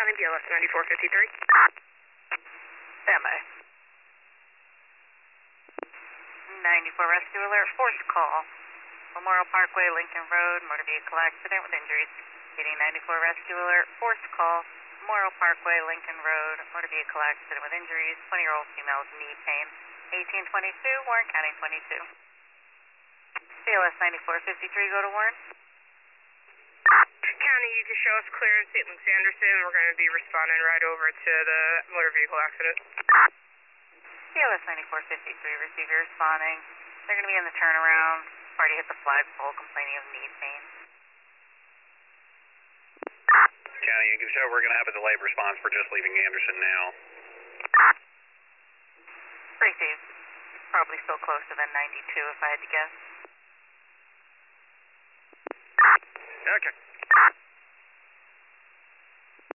County, BLS 9453. Standby. 94 rescue alert, force call. Memorial Parkway, Lincoln Road, motor vehicle accident with injuries. Getting 94 rescue alert, force call. Memorial Parkway, Lincoln Road, motor vehicle accident with injuries. 20-year-old female with knee pain. 1822, Warren County 22. BLS 9453, go to Warren. County, you can show us clearance, St. Luke's Anderson. We're going to be responding right over to the motor vehicle accident. BLS 9453, receiver responding. They're going to be in the turnaround. Party hit the flagpole, complaining of knee pain. County, you can show we're going to have a delayed response. We're just leaving Anderson now. Received. Probably still closer than 92 if I had to guess. Okay.